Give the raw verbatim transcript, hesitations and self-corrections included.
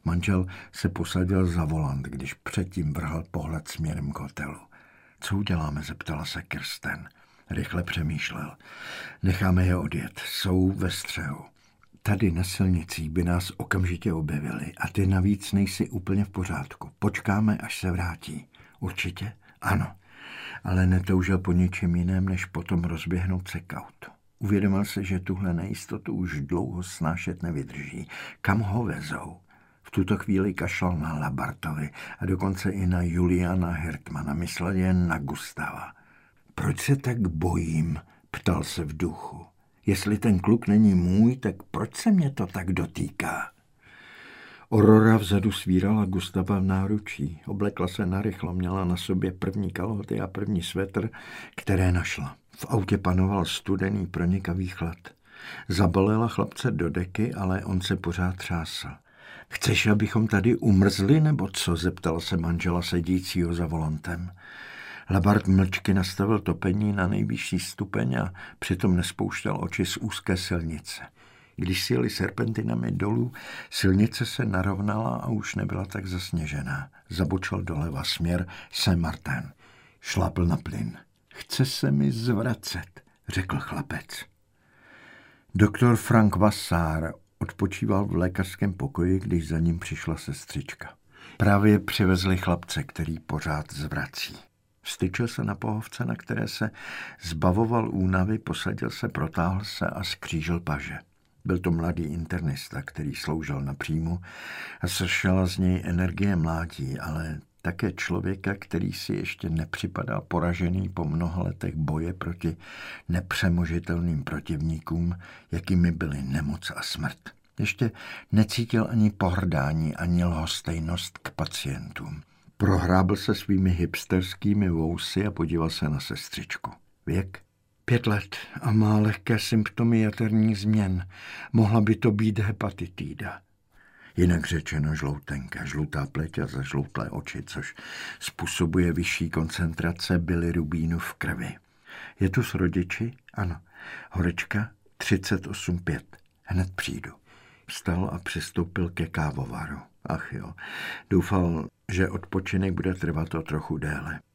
Manžel se posadil za volant, když předtím vrhl pohled směrem k hotelu. Co uděláme, zeptala se Kirsten. Rychle přemýšlel. Necháme je odjet, jsou ve střehu. Tady na silnicích by nás okamžitě objevili a ty navíc nejsi úplně v pořádku. Počkáme, až se vrátí. Určitě? Ano. Ale netoužil po ničem jiném, než potom rozběhnout se k autu. Uvědomil se, že tuhle nejistotu už dlouho snášet nevydrží. Kam ho vezou? V tuto chvíli kašlal na Labartovi a dokonce i na Juliana Hirtmana. Myslel jen na Gustava. Proč se tak bojím? Ptal se v duchu. Jestli ten kluk není můj, tak proč se mě to tak dotýká? Aurora vzadu svírala Gustava v náručí. Oblekla se narychlo, měla na sobě první kalhoty a první svetr, které našla. V autě panoval studený pronikavý chlad. Zabalila chlapce do deky, ale on se pořád třásl. Chceš, abychom tady umrzli, nebo co? Zeptala se manžela sedícího za volantem. Labart mlčky nastavil topení na nejvyšší stupeň a přitom nespouštěl oči z úzké silnice. Když si jeli serpentinami dolů, silnice se narovnala a už nebyla tak zasněžená. Zabočil doleva směr Saint-Martin. Šlápl na plyn. Chce se mi zvracet, řekl chlapec. Doktor Frank Vassar odpočíval v lékařském pokoji, když za ním přišla sestřička. Právě přivezli chlapce, který pořád zvrací. Vstyčil se na pohovce, na které se zbavoval únavy, posadil se, protáhl se a skřížil paže. Byl to mladý internista, který sloužil na příjmu a sršela z něj energie mládí, ale také člověka, který si ještě nepřipadal poražený po mnoha letech boje proti nepřemožitelným protivníkům, jakými byly nemoc a smrt. Ještě necítil ani pohrdání, ani lhostejnost k pacientům. Prohrábl se svými hipsterskými vousy a podíval se na sestřičku. Věk? Pět let a má lehké symptomy jaterních změn. Mohla by to být hepatitída. Jinak řečeno žloutenka, žlutá pleť a zažloutlé oči, což způsobuje vyšší koncentrace bilirubínu v krvi. Je tu s rodiči? Ano. Horečka? třicet osm pět. Hned přijdu. Vstal a přistoupil ke kávovaru. Ach jo, doufal, že odpočinek bude trvat o trochu déle.